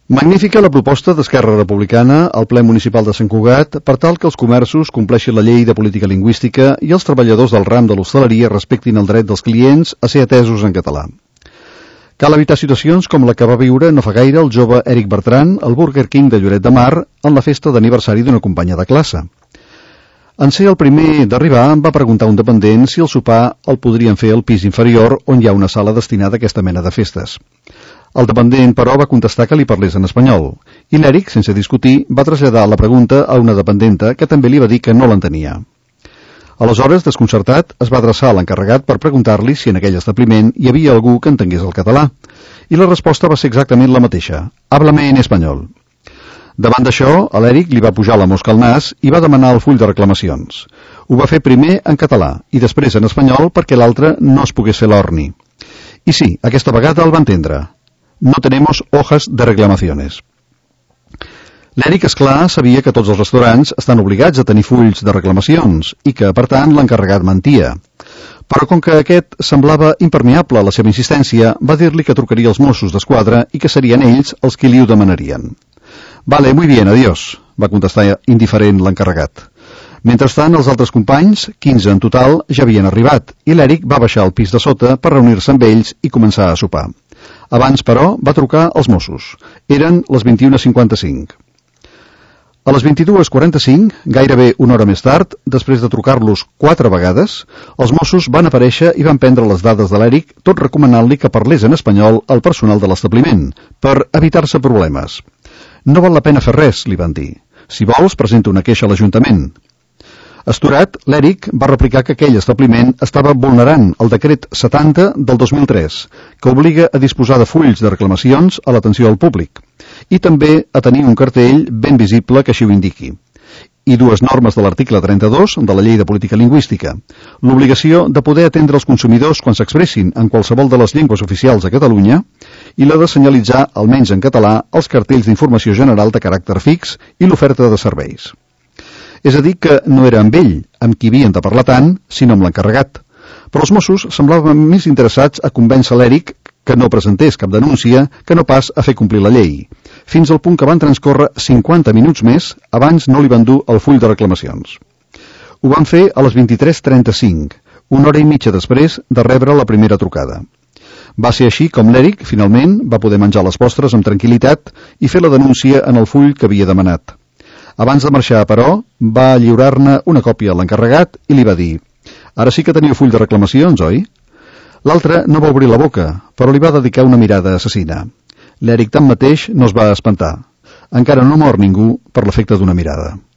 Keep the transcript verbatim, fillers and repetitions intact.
Magnífica la proposta d'Esquerra Republicana al ple municipal de Sant Cugat per tal que els comerços compleixin la llei de política lingüística i els treballadors del ram de l'hostaleria respectin el dret dels clients a ser atesos en català. Cal evitar situacions com la que va viure no fa gaire el jove Eric Bertran al Burger King de Lloret de Mar en la festa d'aniversari d'una companya de classe. En ser el primer d'arribar, em va preguntar un dependent si el sopar el podrien fer al pis inferior on hi ha una sala destinada a aquesta mena de festes. El dependent, però, va contestar que li parlés en espanyol, i l'Eric, sense discutir, va traslladar la pregunta a una dependenta que també li va dir que no l'entenia. Aleshores, desconcertat, es va adreçar a l'encarregat per preguntar-li si en aquell establiment hi havia algú que entengués el català, i la resposta va ser exactament la mateixa: «Háblame en espanyol». Davant d'això, a l'Eric li va pujar la mosca al nas i va demanar el full de reclamacions. Ho va fer primer en català i després en espanyol perquè l'altre no es pogués fer l'orni. I sí, aquesta vegada el va entendre. No tenemos hojas de reclamaciones. L'Eric, esclar, sabia que tots els restaurants estan obligats a tenir fulls de reclamacions i que, per tant, l'encarregat mentia. Però com que aquest semblava impermeable a la seva insistència, va dir-li que trucaria als Mossos d'Esquadra i que serien ells els qui li ho demanarien. «Vale, muy bien, adiós», va contestar indiferent l'encarregat. Mentrestant, els altres companys, quinze en total, ja havien arribat i l'Eric va baixar al pis de sota per reunir-se amb ells i començar a sopar. Abans, però, va trucar als Mossos. Eren les vint-i-una cinquanta-cinc. A les vint-i-dues quaranta-cinc, gairebé una hora més tard, després de trucar-los quatre vegades, els Mossos van aparèixer i van prendre les dades de l'Eric, tot recomanant-li que parlés en espanyol al personal de l'establiment, per evitar-se problemes. «No val la pena fer res», li van dir. «Si vols, presenta una queixa a l'Ajuntament». Astorat, l'Eric va replicar que aquell establiment estava vulnerant el decret setanta del dos mil tres, que obliga a disposar de fulls de reclamacions a l'atenció al públic, i també a tenir un cartell ben visible que així ho indiqui. I dues normes de l'article trenta-dos de la Llei de Política Lingüística, l'obligació de poder atendre els consumidors quan s'expressin en qualsevol de les llengües oficials a Catalunya i la de senyalitzar, almenys en català, els cartells d'informació general de caràcter fix i l'oferta de serveis. És a dir, que no era amb ell amb qui havien de parlar tant, sinó amb l'encarregat. Però els Mossos semblaven més interessats a convèncer l'Eric que no presentés cap denúncia que no pas a fer complir la llei, fins al punt que van transcórrer cinquanta minuts més abans no li van dur el full de reclamacions. Ho van fer a les vint-i-tres trenta-cinc, una hora i mitja després de rebre la primera trucada. Va ser així com l'Eric, finalment, va poder menjar les postres amb tranquil·litat i fer la denúncia en el full que havia demanat. Abans de marxar, però, va lliurar-ne una còpia a l'encarregat i li va dir: «Ara sí que teniu full de reclamacions, oi?» L'altre no va obrir la boca, però li va dedicar una mirada assassina. L'Eric, tanmateix, no es va espantar. Encara no mor ningú per l'efecte d'una mirada.